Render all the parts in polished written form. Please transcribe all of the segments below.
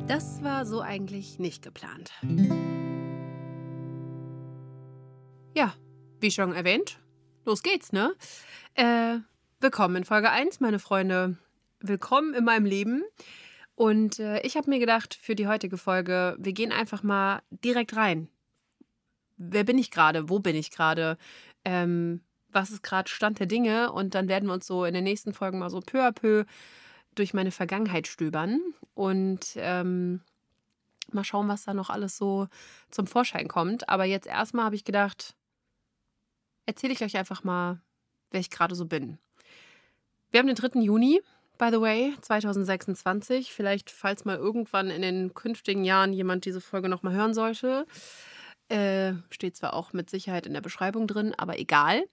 Das war so eigentlich nicht geplant. Ja, wie schon erwähnt, los geht's, ne? Willkommen in Folge 1, meine Freunde. Willkommen in meinem Leben. Und ich habe mir gedacht, für die heutige Folge, wir gehen einfach mal direkt rein. Wer bin ich gerade? Wo bin ich gerade? Was ist gerade Stand der Dinge? Und dann werden wir uns so in den nächsten Folgen mal so peu à peu durch meine Vergangenheit stöbern und mal schauen, was da noch alles so zum Vorschein kommt. Aber jetzt erstmal habe ich gedacht, erzähle ich euch einfach mal, wer ich gerade so bin. Wir haben den 3. Juni, by the way, 2026. Vielleicht, falls mal irgendwann in den künftigen Jahren jemand diese Folge nochmal hören sollte. Steht zwar auch mit Sicherheit in der Beschreibung drin, aber egal.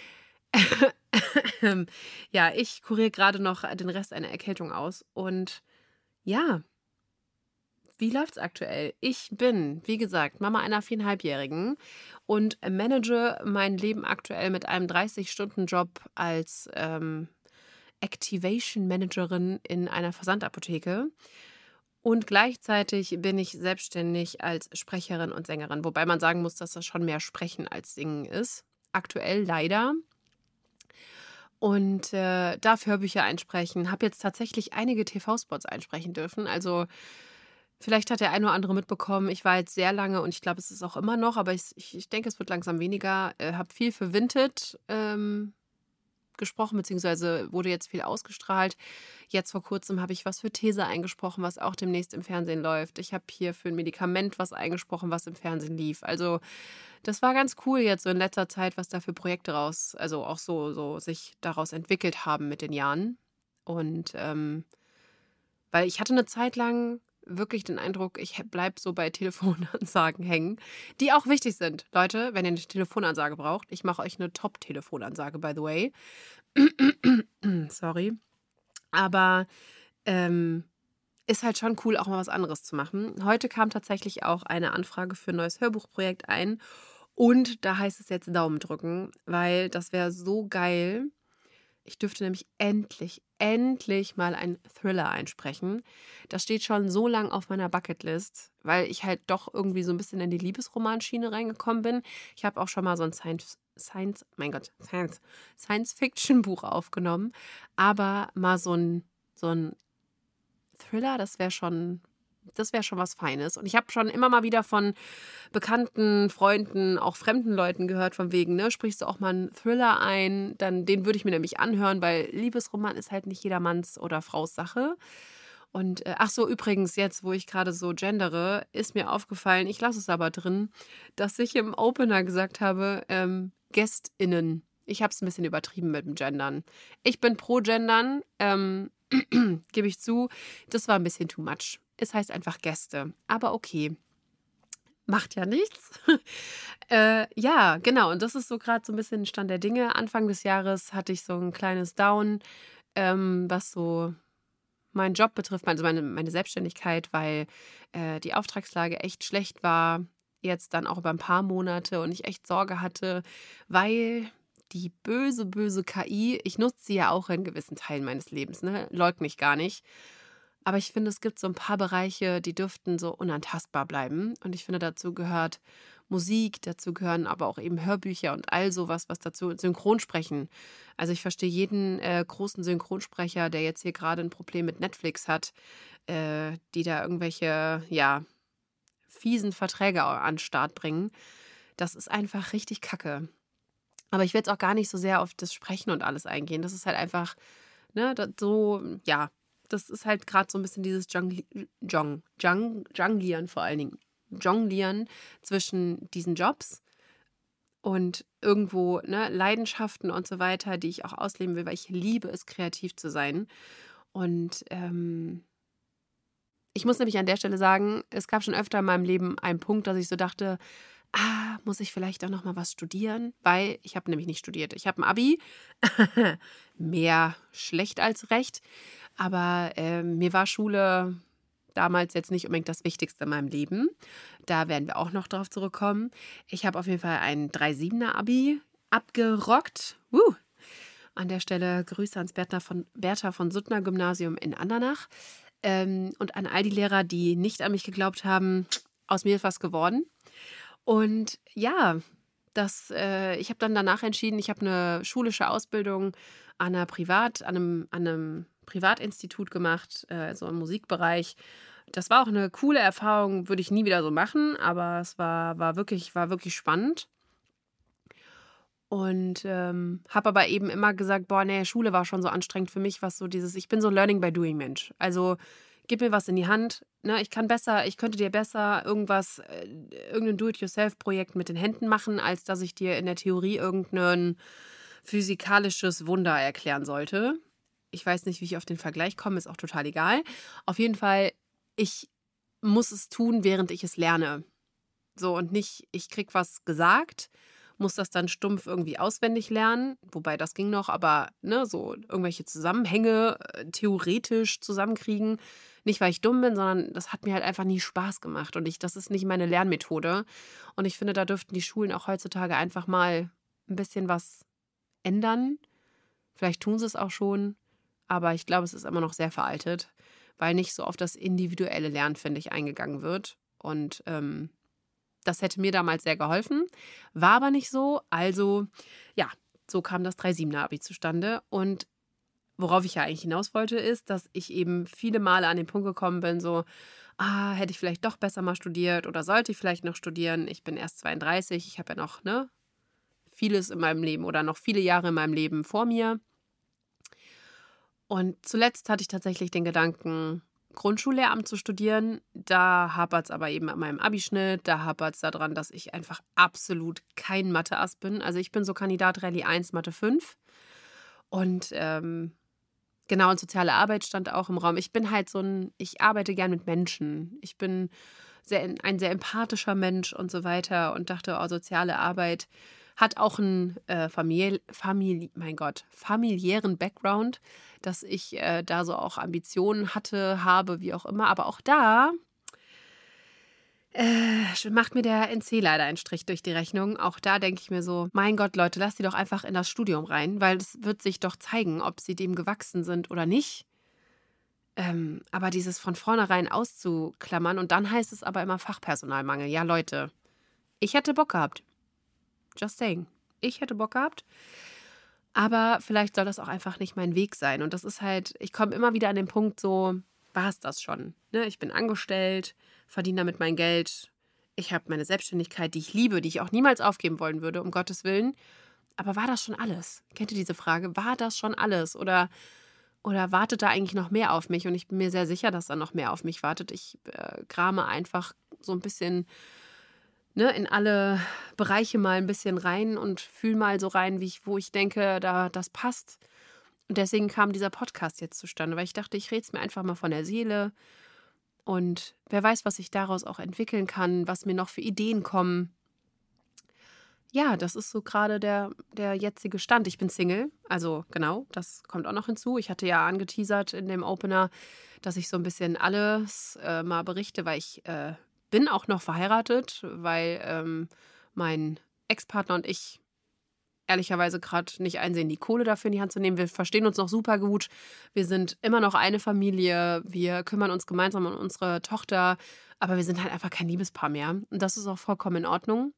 Ja, ich kuriere gerade noch den Rest einer Erkältung aus. Und ja, wie läuft's aktuell? Ich bin, wie gesagt, Mama einer 4,5-Jährigen und manage mein Leben aktuell mit einem 30-Stunden-Job als Activation Managerin in einer Versandapotheke. Und gleichzeitig bin ich selbstständig als Sprecherin und Sängerin, wobei man sagen muss, dass das schon mehr Sprechen als Singen ist. Aktuell leider. Und darf Hörbücher einsprechen, habe jetzt tatsächlich einige TV-Spots einsprechen dürfen. Also vielleicht hat der eine oder andere mitbekommen, ich war jetzt sehr lange und ich glaube, es ist auch immer noch, aber ich denke, es wird langsam weniger. Habe viel für Vinted gesprochen, beziehungsweise wurde jetzt viel ausgestrahlt. Jetzt vor kurzem habe ich was für Tesa eingesprochen, was auch demnächst im Fernsehen läuft. Ich habe hier für ein Medikament was eingesprochen, was im Fernsehen lief. Also das war ganz cool jetzt so in letzter Zeit, was da für Projekte also auch so sich daraus entwickelt haben mit den Jahren. Und weil ich hatte eine Zeit lang wirklich den Eindruck, ich bleibe so bei Telefonansagen hängen, die auch wichtig sind. Leute, wenn ihr eine Telefonansage braucht, ich mache euch eine Top-Telefonansage, by the way. Sorry. Aber ist halt schon cool, auch mal was anderes zu machen. Heute kam tatsächlich auch eine Anfrage für ein neues Hörbuchprojekt ein. Und da heißt es jetzt Daumen drücken, weil das wäre so geil. Ich dürfte nämlich endlich mal einen Thriller einsprechen. Das steht schon so lang auf meiner Bucketlist, weil ich halt doch irgendwie so ein bisschen in die Liebesromanschiene reingekommen bin. Ich habe auch schon mal so ein Science-Fiction-Buch aufgenommen. Aber mal so ein Thriller, das wäre schon was Feines. Und ich habe schon immer mal wieder von Bekannten, Freunden, auch fremden Leuten gehört, von wegen, ne, sprichst du auch mal einen Thriller ein, dann den würde ich mir nämlich anhören, weil Liebesroman ist halt nicht jedermanns oder Fraus Sache. Und ach so, übrigens, jetzt, wo ich gerade so gendere, ist mir aufgefallen, ich lasse es aber drin, dass ich im Opener gesagt habe, GästInnen. Ich habe es ein bisschen übertrieben mit dem Gendern. Ich bin pro Gendern, gebe ich zu. Das war ein bisschen too much. Es heißt einfach Gäste. Aber okay. Macht ja nichts. Ja, genau. Und das ist so gerade so ein bisschen Stand der Dinge. Anfang des Jahres hatte ich so ein kleines Down, was so meinen Job betrifft, also meine Selbstständigkeit, weil die Auftragslage echt schlecht war. Jetzt dann auch über ein paar Monate und ich echt Sorge hatte, weil die böse KI, ich nutze sie ja auch in gewissen Teilen meines Lebens, ne? Leugne ich gar nicht. Aber ich finde, es gibt so ein paar Bereiche, die dürften so unantastbar bleiben. Und ich finde, dazu gehört Musik, dazu gehören aber auch eben Hörbücher und all sowas, was dazu Synchronsprechen. Also ich verstehe jeden großen Synchronsprecher, der jetzt hier gerade ein Problem mit Netflix hat, die da irgendwelche, ja, fiesen Verträge an den Start bringen. Das ist einfach richtig kacke. Aber ich will jetzt auch gar nicht so sehr auf das Sprechen und alles eingehen. Das ist halt einfach, ne, ja, das ist halt gerade so ein bisschen dieses Jonglieren vor allen Dingen. Jonglieren zwischen diesen Jobs und irgendwo, ne, Leidenschaften und so weiter, die ich auch ausleben will, weil ich liebe es, kreativ zu sein. Und ich muss nämlich an der Stelle sagen, es gab schon öfter in meinem Leben einen Punkt, dass ich so dachte, muss ich vielleicht auch noch mal was studieren? Weil ich habe nämlich nicht studiert. Ich habe ein Abi, mehr schlecht als recht. Aber mir war Schule damals jetzt nicht unbedingt das Wichtigste in meinem Leben. Da werden wir auch noch drauf zurückkommen. Ich habe auf jeden Fall ein 3,7er Abi abgerockt. An der Stelle Grüße ans Bertha von Suttner Gymnasium in Andernach. Und an all die Lehrer, die nicht an mich geglaubt haben, aus mir ist was geworden. Und ja, ich habe dann danach entschieden, ich habe eine schulische Ausbildung an einem Privatinstitut gemacht, so im Musikbereich. Das war auch eine coole Erfahrung, würde ich nie wieder so machen, aber es war wirklich spannend. Und habe aber eben immer gesagt, boah, nee, Schule war schon so anstrengend für mich, was so ich bin so Learning by Doing Mensch. Also gib mir was in die Hand, ne, ich könnte dir besser irgendein Do-it-yourself-Projekt mit den Händen machen, als dass ich dir in der Theorie irgendein physikalisches Wunder erklären sollte. Ich weiß nicht, wie ich auf den Vergleich komme, ist auch total egal. Auf jeden Fall, ich muss es tun, während ich es lerne. So und nicht, ich krieg was gesagt, muss das dann stumpf irgendwie auswendig lernen, wobei das ging noch, aber ne, so irgendwelche Zusammenhänge theoretisch zusammenkriegen. Nicht, weil ich dumm bin, sondern das hat mir halt einfach nie Spaß gemacht und das ist nicht meine Lernmethode. Und ich finde, da dürften die Schulen auch heutzutage einfach mal ein bisschen was ändern. Vielleicht tun sie es auch schon, aber ich glaube, es ist immer noch sehr veraltet, weil nicht so auf das individuelle Lernen, finde ich, eingegangen wird. Und das hätte mir damals sehr geholfen, war aber nicht so. Also ja, so kam das 3,7er-Abi zustande. Und worauf ich ja eigentlich hinaus wollte, ist, dass ich eben viele Male an den Punkt gekommen bin, so, hätte ich vielleicht doch besser mal studiert oder sollte ich vielleicht noch studieren? Ich bin erst 32, ich habe ja noch vieles in meinem Leben oder noch viele Jahre in meinem Leben vor mir. Und zuletzt hatte ich tatsächlich den Gedanken, Grundschullehramt zu studieren. Da hapert es aber eben an meinem Abischnitt. Da hapert es daran, dass ich einfach absolut kein Mathe-Ass bin. Also ich bin so Kandidat Rallye 1, Mathe 5. Und genau, und soziale Arbeit stand auch im Raum. Ich bin halt ich arbeite gern mit Menschen. Ich bin ein sehr empathischer Mensch und so weiter und dachte, oh, soziale Arbeit hat auch einen familiären Background, dass ich da so auch Ambitionen habe, wie auch immer. Aber auch da macht mir der NC leider einen Strich durch die Rechnung. Auch da denke ich mir so, mein Gott, Leute, lasst die doch einfach in das Studium rein, weil es wird sich doch zeigen, ob sie dem gewachsen sind oder nicht. Aber dieses von vornherein auszuklammern und dann heißt es aber immer Fachpersonalmangel. Ja, Leute, ich hätte Bock gehabt. Just saying. Ich hätte Bock gehabt. Aber vielleicht soll das auch einfach nicht mein Weg sein. Und das ist halt, ich komme immer wieder an den Punkt so, war es das schon? Ne? Ich bin angestellt, verdiene damit mein Geld. Ich habe meine Selbstständigkeit, die ich liebe, die ich auch niemals aufgeben wollen würde, um Gottes Willen. Aber war das schon alles? Kennt ihr diese Frage? War das schon alles? Oder wartet da eigentlich noch mehr auf mich? Und ich bin mir sehr sicher, dass da noch mehr auf mich wartet. Ich krame einfach so ein bisschen in alle Bereiche mal ein bisschen rein und fühle mal so rein, wo ich denke, das passt. Und deswegen kam dieser Podcast jetzt zustande, weil ich dachte, ich rede es mir einfach mal von der Seele. Und wer weiß, was ich daraus auch entwickeln kann, was mir noch für Ideen kommen. Ja, das ist so gerade der jetzige Stand. Ich bin Single, also genau, das kommt auch noch hinzu. Ich hatte ja angeteasert in dem Opener, dass ich so ein bisschen alles mal berichte, weil ich bin auch noch verheiratet, weil mein Ex-Partner und ich ehrlicherweise gerade nicht einsehen, die Kohle dafür in die Hand zu nehmen. Wir verstehen uns noch super gut. Wir sind immer noch eine Familie. Wir kümmern uns gemeinsam um unsere Tochter. Aber wir sind halt einfach kein Liebespaar mehr. Und das ist auch vollkommen in Ordnung.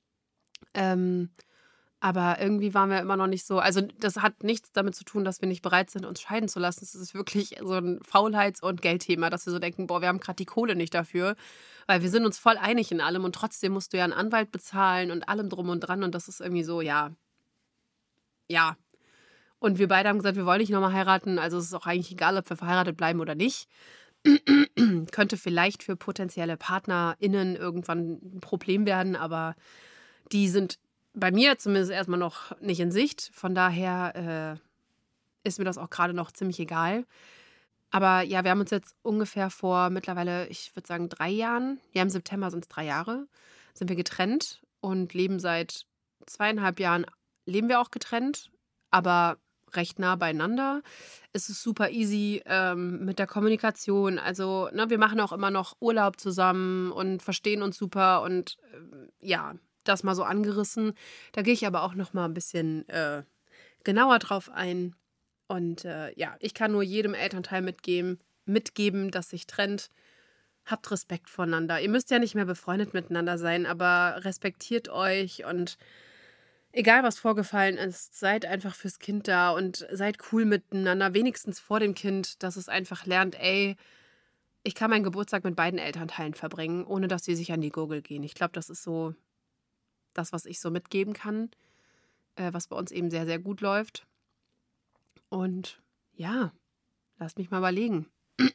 Aber irgendwie waren wir immer noch nicht so. Also, das hat nichts damit zu tun, dass wir nicht bereit sind, uns scheiden zu lassen. Es ist wirklich so ein Faulheits- und Geldthema, dass wir so denken, boah, wir haben gerade die Kohle nicht dafür. Weil wir sind uns voll einig in allem und trotzdem musst du ja einen Anwalt bezahlen und allem drum und dran. Und das ist irgendwie so, ja. Ja. Und wir beide haben gesagt, wir wollen nicht nochmal heiraten. Also es ist auch eigentlich egal, ob wir verheiratet bleiben oder nicht. Könnte vielleicht für potenzielle PartnerInnen irgendwann ein Problem werden, aber die sind bei mir zumindest erstmal noch nicht in Sicht. Von daher ist mir das auch gerade noch ziemlich egal. Aber ja, wir haben uns jetzt ungefähr vor mittlerweile, ich würde sagen 3 Jahren, ja im September sind es 3 Jahre, sind wir getrennt und leben seit 2,5 Jahren, leben wir auch getrennt, aber recht nah beieinander. Es ist super easy mit der Kommunikation. Also wir machen auch immer noch Urlaub zusammen und verstehen uns super und ja, das mal so angerissen. Da gehe ich aber auch noch mal ein bisschen genauer drauf ein. Und ja, ich kann nur jedem Elternteil mitgeben, mitgeben, das sich trennt. Habt Respekt voneinander. Ihr müsst ja nicht mehr befreundet miteinander sein, aber respektiert euch und egal was vorgefallen ist, seid einfach fürs Kind da und seid cool miteinander, wenigstens vor dem Kind, dass es einfach lernt, ey, ich kann meinen Geburtstag mit beiden Elternteilen verbringen, ohne dass sie sich an die Gurgel gehen. Ich glaube, das ist so das, was ich so mitgeben kann, was bei uns eben sehr, sehr gut läuft. Und ja, lasst mich mal überlegen.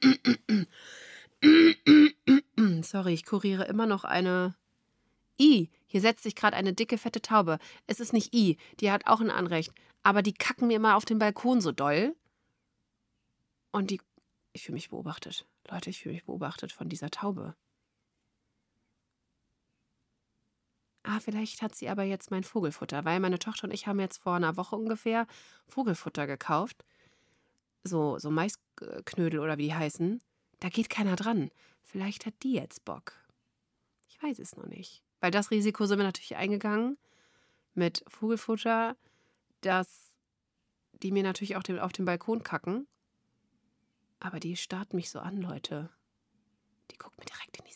Sorry, ich kuriere immer noch eine hier setzt sich gerade eine dicke, fette Taube. Es ist nicht die hat auch ein Anrecht. Aber die kacken mir immer auf den Balkon so doll. Und ich fühle mich beobachtet. Leute, ich fühle mich beobachtet von dieser Taube. Vielleicht hat sie aber jetzt mein Vogelfutter, weil meine Tochter und ich haben jetzt vor einer Woche ungefähr Vogelfutter gekauft. So Maisknödel oder wie die heißen. Da geht keiner dran. Vielleicht hat die jetzt Bock. Ich weiß es noch nicht. Weil das Risiko sind wir natürlich eingegangen mit Vogelfutter, dass die mir natürlich auch auf den Balkon kacken. Aber die starrt mich so an, Leute. Die guckt mir direkt in die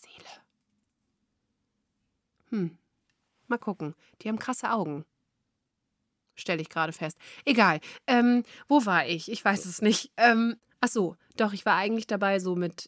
Seele. Mal gucken. Die haben krasse Augen. Stelle ich gerade fest. Egal. Wo war ich? Ich weiß es nicht. Ach so, doch, ich war eigentlich dabei so mit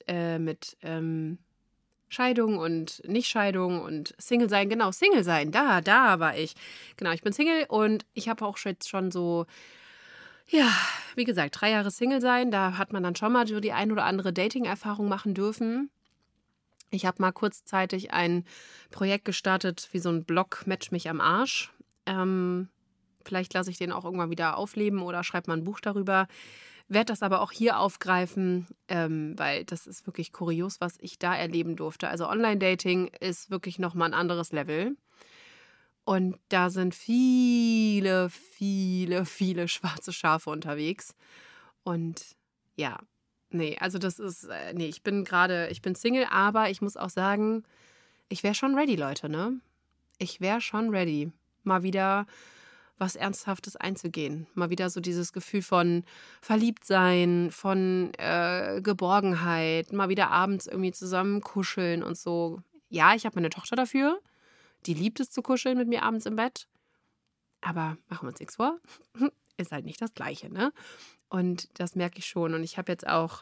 Scheidung und Nichtscheidung und Single sein. Genau, Single sein. Da war ich. Genau, ich bin Single und ich habe auch jetzt schon so, ja, wie gesagt, 3 Jahre Single sein. Da hat man dann schon mal so die ein oder andere Dating-Erfahrung machen dürfen. Ich habe mal kurzzeitig ein Projekt gestartet, wie so ein Blog Match mich am Arsch. Vielleicht lasse ich den auch irgendwann wieder aufleben oder schreibe mal ein Buch darüber. Werde das aber auch hier aufgreifen, weil das ist wirklich kurios, was ich da erleben durfte. Also Online-Dating ist wirklich nochmal ein anderes Level. Und da sind viele, viele, viele schwarze Schafe unterwegs. Und ja, nee, also das ist, ich bin Single, aber ich muss auch sagen, ich wäre schon ready, Leute, ne? Ich wäre schon ready, mal wieder was Ernsthaftes einzugehen. Mal wieder so dieses Gefühl von Verliebtsein, von Geborgenheit, mal wieder abends irgendwie zusammen kuscheln und so. Ja, ich habe meine Tochter dafür. Die liebt es zu kuscheln mit mir abends im Bett. Aber machen wir uns nichts vor. Ist halt nicht das Gleiche, ne? Und das merke ich schon. Und ich habe jetzt auch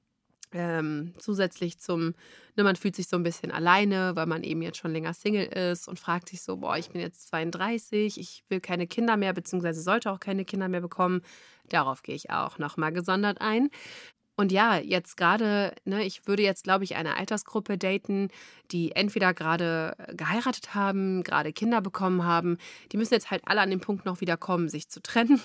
zusätzlich man fühlt sich so ein bisschen alleine, weil man eben jetzt schon länger Single ist und fragt sich so, boah, ich bin jetzt 32, ich will keine Kinder mehr, beziehungsweise sollte auch keine Kinder mehr bekommen. Darauf gehe ich auch nochmal gesondert ein. Und ja, jetzt gerade, ne, ich würde jetzt, glaube ich, eine Altersgruppe daten, die entweder gerade geheiratet haben, gerade Kinder bekommen haben. Die müssen jetzt halt alle an den Punkt noch wieder kommen, sich zu trennen.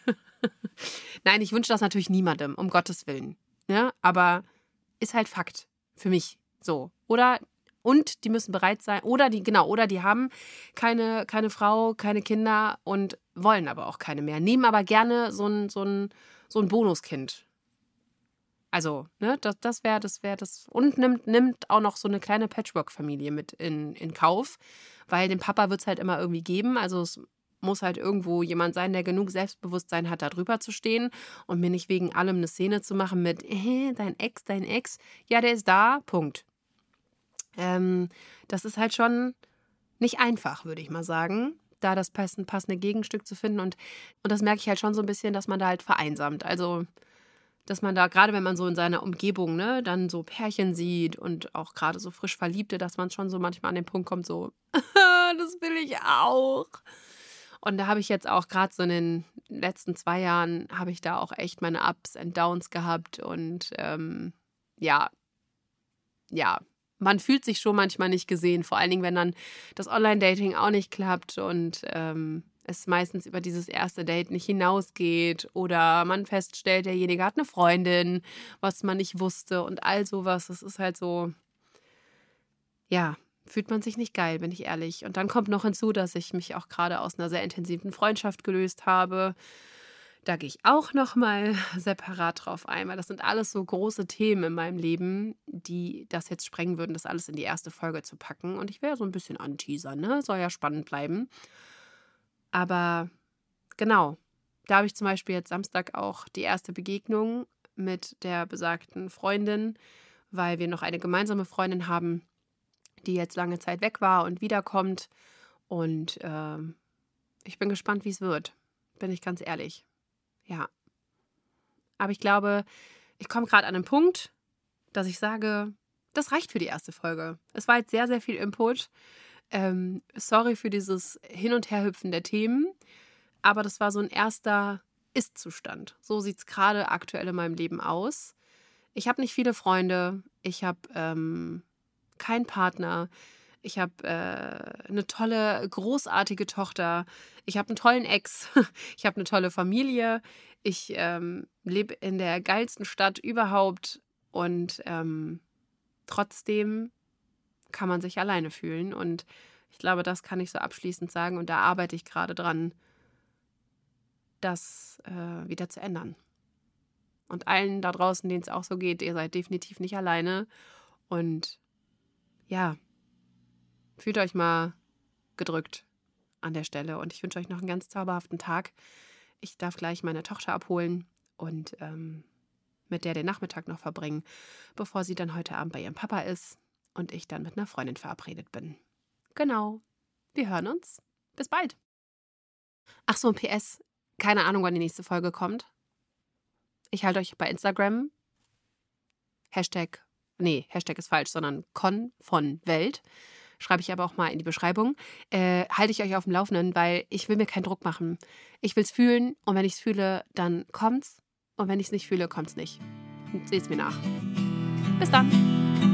Nein, ich wünsche das natürlich niemandem, um Gottes Willen. Ja, aber ist halt Fakt für mich so. Und die müssen bereit sein, oder die haben keine Frau, keine Kinder und wollen aber auch keine mehr. Nehmen aber gerne so ein Bonuskind. Also, ne, das wäre das. Und nimmt auch noch so eine kleine Patchwork-Familie mit in Kauf, weil den Papa wird es halt immer irgendwie geben. Also es muss halt irgendwo jemand sein, der genug Selbstbewusstsein hat, da drüber zu stehen und mir nicht wegen allem eine Szene zu machen mit dein Ex. Ja, der ist da, Punkt. Das ist halt schon nicht einfach, würde ich mal sagen, da das passende Gegenstück zu finden. Und das merke ich halt schon so ein bisschen, dass man da halt vereinsamt. Also, dass man da, gerade wenn man so in seiner Umgebung, ne, dann so Pärchen sieht und auch gerade so frisch Verliebte, dass man schon so manchmal an den Punkt kommt, so, das will ich auch. Und da habe ich jetzt auch gerade so in den letzten 2 Jahren, habe ich da auch echt meine Ups and Downs gehabt. Und ja, man fühlt sich schon manchmal nicht gesehen. Vor allen Dingen, wenn dann das Online-Dating auch nicht klappt und es meistens über dieses erste Date nicht hinausgeht. Oder man feststellt, derjenige hat eine Freundin, was man nicht wusste und all sowas. Das ist halt so, ja, fühlt man sich nicht geil, bin ich ehrlich. Und dann kommt noch hinzu, dass ich mich auch gerade aus einer sehr intensiven Freundschaft gelöst habe. Da gehe ich auch noch mal separat drauf ein, weil das sind alles so große Themen in meinem Leben, die das jetzt sprengen würden, das alles in die erste Folge zu packen. Und ich will ja so ein bisschen anteasern, ne? Soll ja spannend bleiben. Aber genau, da habe ich zum Beispiel jetzt Samstag auch die erste Begegnung mit der besagten Freundin, weil wir noch eine gemeinsame Freundin haben, die jetzt lange Zeit weg war und wiederkommt. Und ich bin gespannt, wie es wird. Bin ich ganz ehrlich. Ja. Aber ich glaube, ich komme gerade an einen Punkt, dass ich sage, das reicht für die erste Folge. Es war jetzt sehr, sehr viel Input. Sorry für dieses Hin- und Herhüpfen der Themen. Aber das war so ein erster Ist-Zustand. So sieht es gerade aktuell in meinem Leben aus. Ich habe nicht viele Freunde. Ich habe keinen Partner. Ich habe eine tolle, großartige Tochter. Ich habe einen tollen Ex. Ich habe eine tolle Familie. Ich lebe in der geilsten Stadt überhaupt. Und trotzdem kann man sich alleine fühlen. Und ich glaube, das kann ich so abschließend sagen. Und da arbeite ich gerade dran, das wieder zu ändern. Und allen da draußen, denen es auch so geht, ihr seid definitiv nicht alleine. Und ja, fühlt euch mal gedrückt an der Stelle. Und ich wünsche euch noch einen ganz zauberhaften Tag. Ich darf gleich meine Tochter abholen und mit der den Nachmittag noch verbringen, bevor sie dann heute Abend bei ihrem Papa ist und ich dann mit einer Freundin verabredet bin. Genau. Wir hören uns. Bis bald. Ach so, ein PS. Keine Ahnung, wann die nächste Folge kommt. Ich halte euch bei Instagram. Hashtag ist falsch, sondern Con von Welt. Schreibe ich aber auch mal in die Beschreibung. Halte ich euch auf dem Laufenden, weil ich will mir keinen Druck machen. Ich will es fühlen und wenn ich es fühle, dann kommt's. Und wenn ich es nicht fühle, kommt's nicht. Seht's mir nach. Bis dann.